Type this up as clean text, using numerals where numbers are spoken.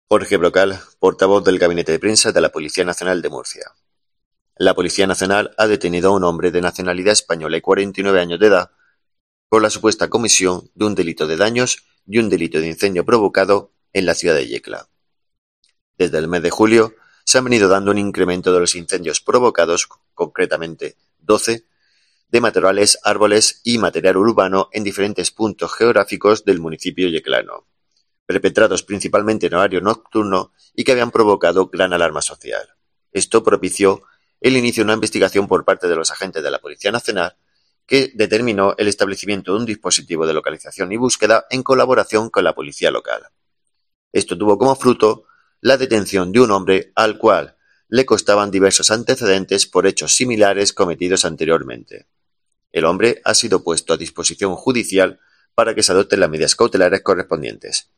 Jorge Brocal, portavoz del Gabinete de Prensa de la Policía Nacional de Murcia. La Policía Nacional ha detenido a un hombre de nacionalidad española y 49 años de edad por la supuesta comisión de un delito de daños y un delito de incendio provocado en la ciudad de Yecla. Desde el mes de julio se han venido dando un incremento de los incendios provocados, concretamente 12, de matorrales, árboles y material urbano en diferentes puntos geográficos del municipio yeclano, perpetrados principalmente en horario nocturno y que habían provocado gran alarma social. Esto propició el inicio de una investigación por parte de los agentes de la Policía Nacional que determinó el establecimiento de un dispositivo de localización y búsqueda en colaboración con la policía local. Esto tuvo como fruto la detención de un hombre al cual le constaban diversos antecedentes por hechos similares cometidos anteriormente. El hombre ha sido puesto a disposición judicial para que se adopten las medidas cautelares correspondientes.